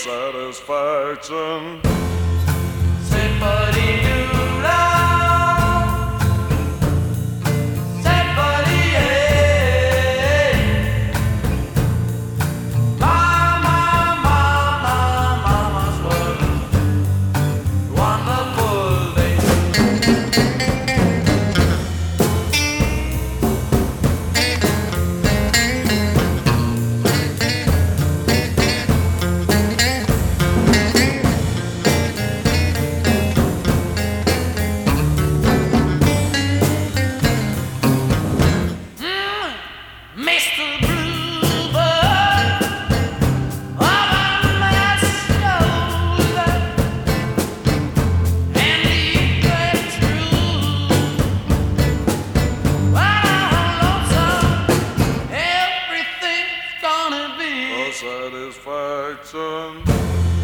satisfaction. Somebody do love. Somebody, yeah. Mama's world. Wonderful day. Mr. Bluebird, over my shoulder, and he played true. While I'm lonesome, everything's gonna be A satisfaction.